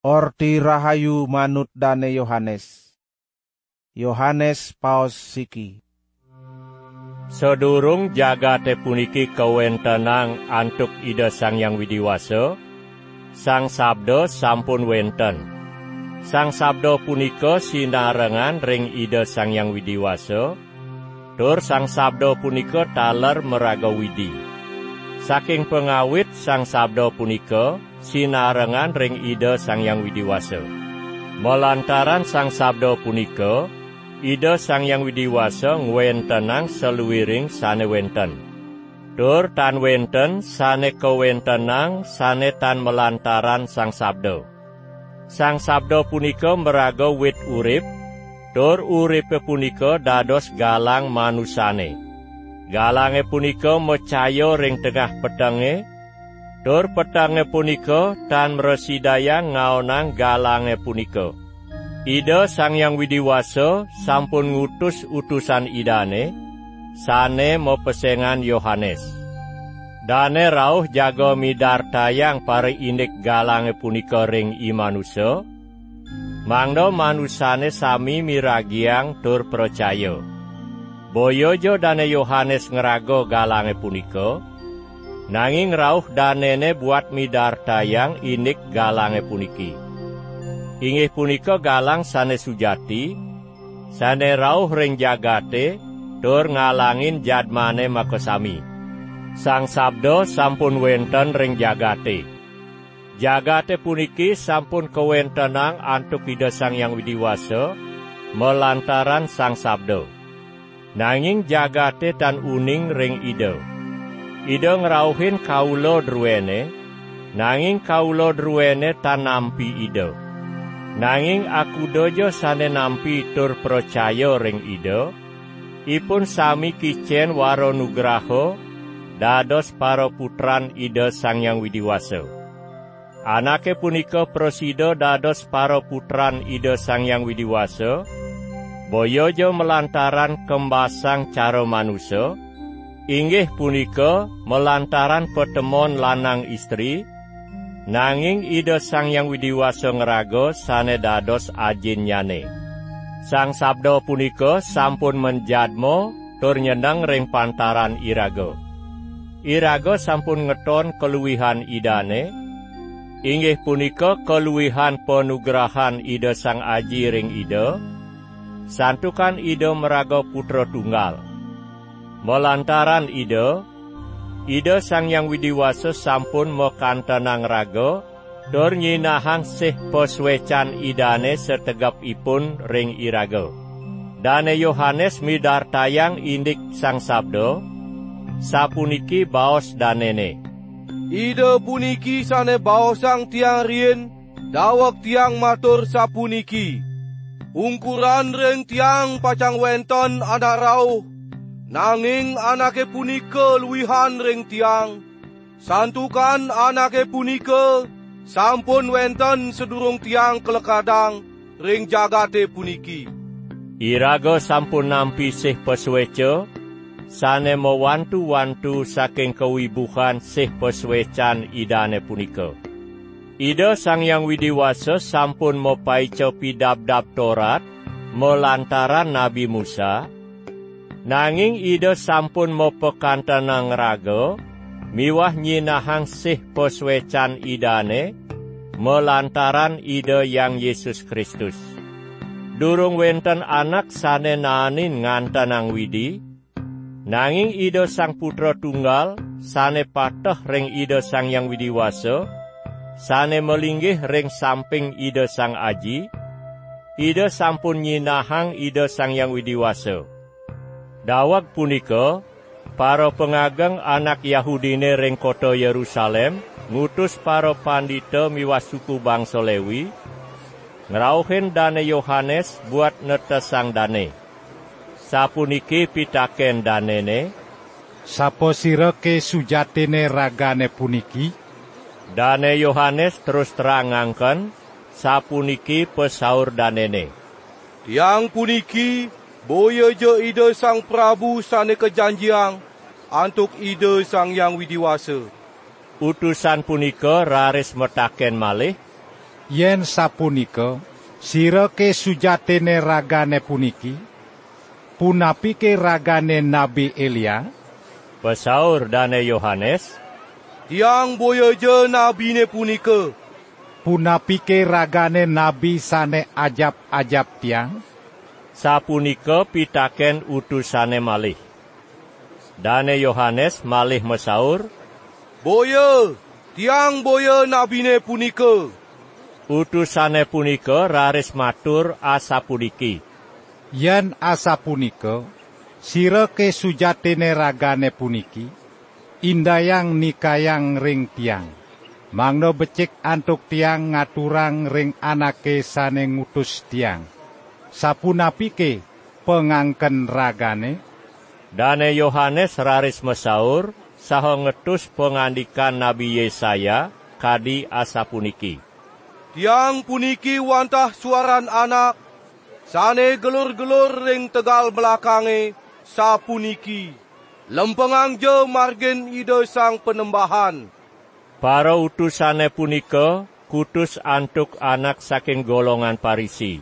Orti rahayu manut dane Yohanes. Yohanes paos siki. Sedurung jagate puniki kawentenang antuk Ida Sang Hyang Widiwasa, Sang Sabda sampun wenten. Sang Sabda punika sinarengan ring Ida Sang Hyang Widiwasa, tur Sang Sabda punika taler meraga widi. Saking pengawit Sang Sabda punika sinarengan ring Ida Sang Hyang Widiwasa. Melantaran Sang Sabda punika, Ida Sang Hyang Widiwasa ngwentenang seluwiring sane wenten. Tur tan wenten sane kawentenang sane tan melantaran Sang Sabda. Sang Sabda punika meraga wit urip, tur uripe punika dados galang manusane. Galange punika mecaya ring tengah pedhange, tur pedhange punika tan mresidaya ngaonang galange punika. Ida Sang Hyang Widiwasa sampun ngutus utusan idane, sane mepesengan Yohanes. Dane rauh jaga midartayang pare indik galange punika ring imanusa, mangda manusane sami miragiang tur percaya. Boyojo dane Yohanes ngeraga galange punika, nanging rauh danene buat midartayang indik galange puniki. Inggih punika galang sane sujati, sane rauh ring jagate, tur ngalangin jadmane makasami. Sang Sabda sampun wenten ring jagate. Jagate puniki sampun kawentenang antuk Ida Sang Hyang Widiwasa, melantaran Sang Sabda. Nanging jagate tan uning ring Ida. Ida ngrauhin kawula druwene, nanging kawula druwene tan nampi Ida. Nanging aku dojo sane nampi tur percaya ring Ida, ipun sami kicen waro nugraha, dados para putran Ida Sang Hyang Widiwasa. Anake punika prosida dados para putran Ida Sang Hyang Widiwasa, boyojo melantaran kembasang cara manusia, inggih punika melantaran petemon lanang istri, nanging Ida Sang Hyang Widiwasa ngeraga sane dados ajinyane. Sang Sabda punika sampun menjadma tur nyeneng ring pantaran iraga. Iraga sampun ngeton keluwihan idane, inggih punika keluwihan penugrahan Ida Sang Aji ring Ida, santukan Ida meraga putra tunggal. Melantaran Ida Sang Hyang Widiwasa sampun mekantenang raga, tur nyinahang sih peswecan idane setegapipun ring iraga. Dane Yohanes midartayang indik Sang Sabda, sapuniki baos danene. Ida puniki sane baosang tiang rien, dawak tiang matur sapuniki. Ungkuran ring tiang pacang wenton anak rauh, nanging anake punika luwihan ring tiang. Santukan anake punika sampun wenten sedurung tiang kelekadang ring jagate puniki. Iraga sampun nampi sih pesweca, sane mewantu-wantu saking kewibuhan sih peswecan idane punika. Ida Sang Hyang Widiwasa sampun mopaica pidabdab Torat melantaran Nabi Musa, nanging Ida sampun mopekantenang raga miwah nyinahang sih peswecan idane melantaran Ida Yang Yesus Kristus. Durung wenten anak sane nanin ngantenang widi, nanging Ida Sang Putra Tunggal sane pateh ring Ida Sang Hyang Widiwasa, sane melinggih ring samping Ida Sang Aji, Ida sampun nyinahang Ida Sang Hyang Widiwasa. Dawag punika, para pengageng anak Yahudine ring kota Yerusalem ngutus para pandita miwah suku bangsa Lewi, ngrauhin dane Yohanes buat netesang dane. Sapuniki pitaken danene, sapa sira ke sujatine ragane puniki? Dane Yohanes terus terang ngangken, sapuniki pesaur danene. Tiang puniki boyojo Ida Sang Prabu sane kejanjiang antuk Ida Sang Hyang Widiwasa. Utusan punika raris metaken malih, Yen sapunika sirake sujatene ragane puniki, punapike ragane Nabi Elia? Pesaur Dane Yohanes, Tiang boya je nabine punika. Punapike ragane nabi sane ajab-ajab tiang? sapunika pitaken utusane malih. Dane Yohanes malih mesaur, Boya, tiang boya nabine punika. Utusane punika raris matur asapuniki, Yen asapunika sirake sujatene ragane puniki, indayang nikayang ring tiang. Mangno becik antuk tiang ngaturang ring anake sane ngutus tiang. Sapunapike pengangken ragane? Dane Yohanes raris mesaur saha ngetus pengandikan Nabi Yesaya kadi asapuniki. Tiang puniki wantah suaran anak, sane gelur-gelur ring tegal belakange, sapuniki. Lempengang je margen ide sang penembahan. Para utusane punika kutus antuk anak saking golongan Parisi.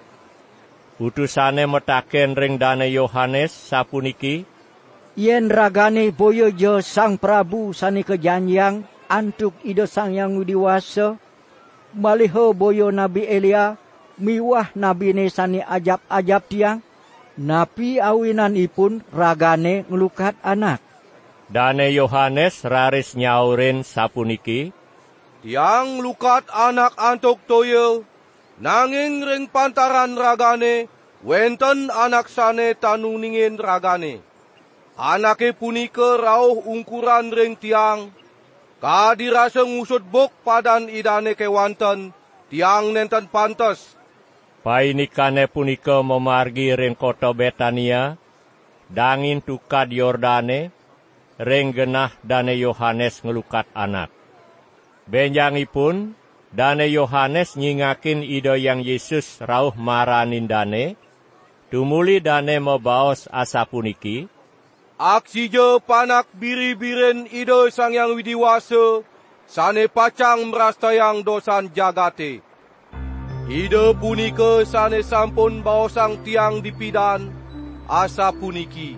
Utusane metaken ring Dane Yohanes sapuniki, Yen ragane boyo jo sang Prabu sane kejanjiang antuk ide sang yang widiwasa, maliho boyo Nabi Elia, miwah nabine sane ajab-ajab tiang, napi awinanipun ragane ngelukat anak. Dane Yohanes raris nyaurin sapuniki, Tiang lukat anak antuk toya, nanging ring pantaran ragane, wenten anak sane tanuningin ragane. Anake punika rauh ungkuran ring tiang, kadirasa ngusut buk padan idane kewanten, tiang nenten pantes. Painikane punika memargi ring kota Betania, dangin tukad Yordane, ring genah Dane Yohanes ngelukat anak. Benjangipun, Dane Yohanes nyingakin ide yang Yesus rauh maranin Dane, tumuli Dane mebaos asapuniki, Aksi je panak biri-biren ide sang yang widiwasa, sane pacang merastayang dosan jagate. Ide punika sane sampun baosang tiang dipidan, asapuniki.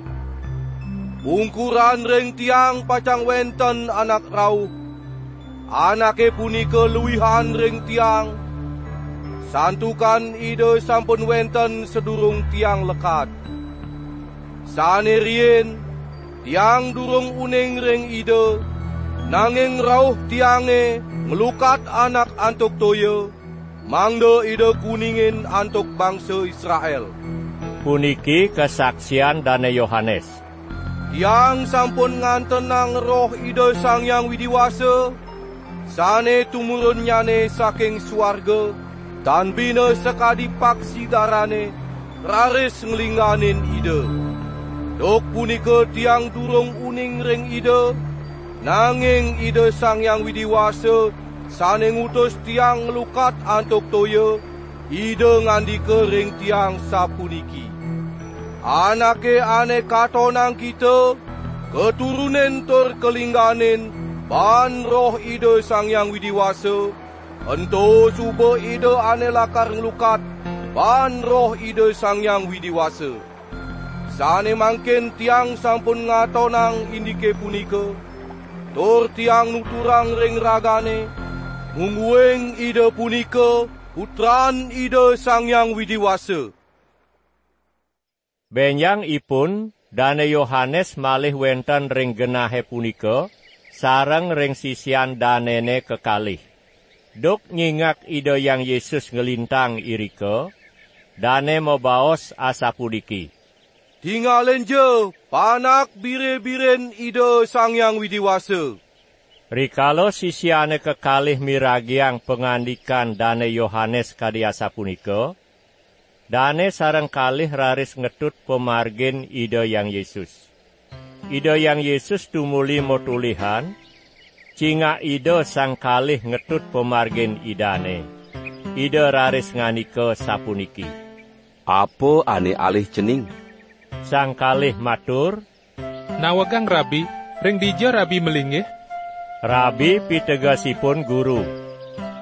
Ungkuran ring tiang pacang wenten anak rauh, anake punika luwihan ring tiang, santukan ide sampun wenten sedurung tiang lekat. Sane rien, tiang durung uning ring ide, nanging rauh tiange ngelukat anak antuk toya, mangda ide kuningin antuk bangsa Israel. Puniki kesaksian Dane Yohanes. Tiang sampun ngantenang roh ide sang yang widiwasa, sane tumurun nyane saking suarga, dan bina sekadi paksi darane, raris ngelingganin ide. Dok punika tiang durung uning ring ide, nanging ide sang yang widiwasa, sane ngutus tiang ngelukat antuk toya, ide ngandika ring tiang sapuniki. Anake ane katonang kita, keturunen tur kelingganin, ban roh ide sang yang widiwasa, ento suba ide ane lakar ngelukat, ban roh ide sang yang widiwasa. Sane mangkin tiang sampun ngatonang indike punika, tur tiang nuturang ring ragane, mungguing ide punika, putran ide sang yang widiwasa. Benjang ipun, Dane Yohanes malih wenten ring genahe punika, sareng ring sisian danene kekalih. Duk nyingak ide yang Yesus ngelintang irika, Dane mebaos asapuniki. Tinggalin je, panak bire-biren ide sang yang widiwasa. Rikalo sisiane kekalih miragiang pengandikan Dane Yohanes kadi asapunika, Dane sareng kalih raris ngetut pemargin ide yang Yesus. Ide yang Yesus tumuli motulihan, cinga ide sang kalih ngetut pemargin idane. Ide raris nganika sapuniki. Apa ane alih cening? Sang kalih matur, Nawegang Rabi, ring dija Rabi melinggih? Rabi pitegasipun guru.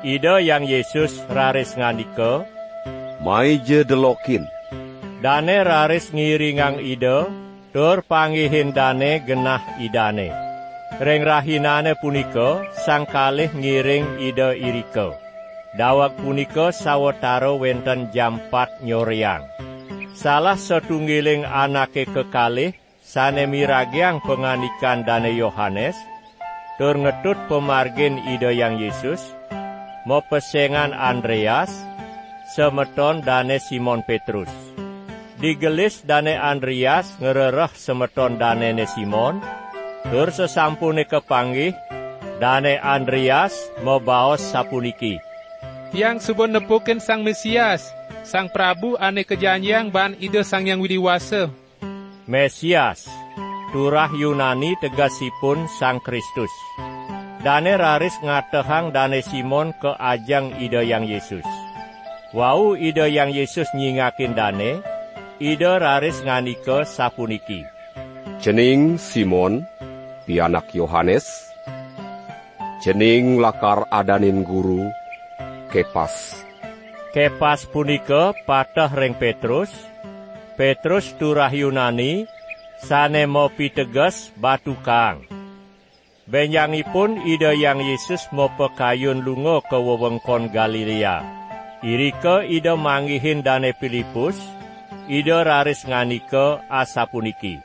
Ida Yang Yesus raris ngandika, Maije delokin. dane raris ngiringang Ida, tur pangihin dane genah idane. Ring rahinane punika sang kalih ngiring Ida irika. Dawak punika sawetara wenten jam 4 nyoreang. Salah setunggiling anake kekalih sane miragiang penganikan dane Yohanes, tur ngetut pemargin Ida Yang Yesus, mo pesengan Andreas, semeton dane Simon Petrus. Digelis dane Andreas ngerereh semeton danene Simon, tur sesampune kepanggih, dane Andreas mo baos sapuniki. Tiang subon nepukin Sang Mesias, Sang Prabu ane kejanjian ban Ida Sang Yang Widiwasa. Mesias, turah Yunani tegasipun Sang Kristus. Dane raris ngatehang dane Simon ke ajang Ida Yang Yesus. Wau Ida Yang Yesus nyingakin dane, Ida raris nganika sapuniki. Cening Simon, pianak Yohanes. Cening lakar adanin guru, Kepas. Kepas punika patah ring Petrus. Petrus turah Yunani, sane mo piteges batu kang. Benjangipun Ida Yang Yesus mo pekayun lunga ke wewengkon Galilea. Irika Ida manggihin dane Filipus, Ida raris nganika asapuniki.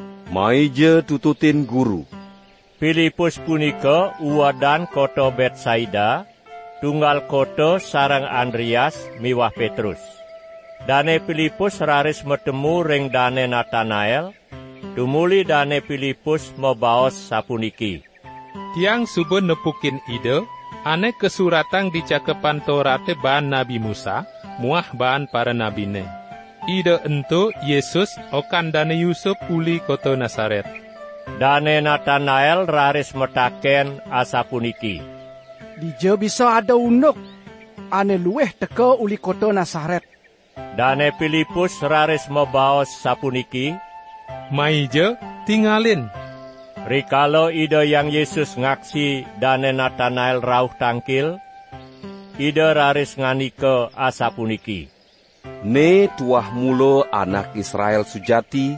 Maije tututin guru. Filipus punika uwadan kota Betsaida, tunggal kota sareng Andreas miwah Petrus. Dane Filipus raris metemu ring dane Natanael, tumuli dane Filipus mabaos sapuniki. Tiang subon nepukin Ida, ane kesuratang di cakepan Torate ban Nabi Musa, muah ban para nabine. Ida ento Yesus okan dane Yusuf uli kota Nasaret. Dane Natanael raris metaken asapuniki. Dija bisa ada unuk, ane luweh teka uli kota Nasaret. Dane Filipus raris mabaos sapuniki. Maija tinggalin. Rikalo Ida Yang Yesus ngaksi dane Natanael rauh tangkil, Ida raris nganika asapuniki. Ne tuah mulo anak Israel sujati,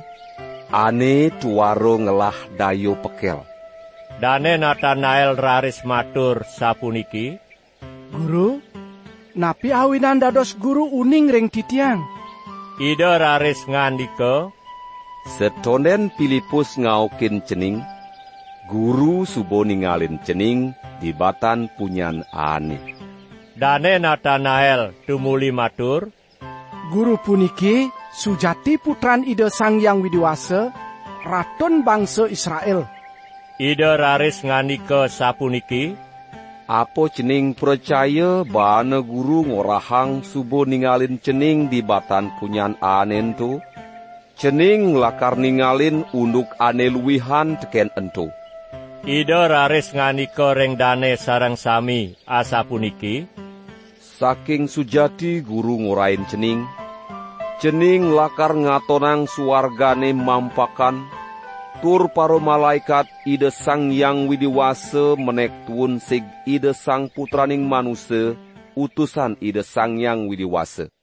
ane tuaro ngelah dayo pekel. Dane Natanael raris matur sapuniki. Guru, napi awinan dados guru uning ring titiang. Ida raris ngandika, Setonden Filipus ngaukin cening, guru subo ningalin cening di batan punyan ane. Dane Natanael tumuli matur, Guru puniki sujati putran Ida Sang Yang Widiwasa, raton bangsa Israel. Ida raris nganika sapuniki. Apo cening percaya bana guru ngorahang subo ningalin cening di batan punyan anen tu? Cening lakar ningalin unduk ane luwihan teken ento. Ida raris nganika ring dane sareng sami asapuniki. Saking sujati guru ngorain cening, cening lakar ngatonang suargane mampakan, tur paro malaikat Ida Sang Yang Widiwasa menek tuun sig Ida Sang Putraning Manusia, utusan Ida Sang Yang Widiwasa.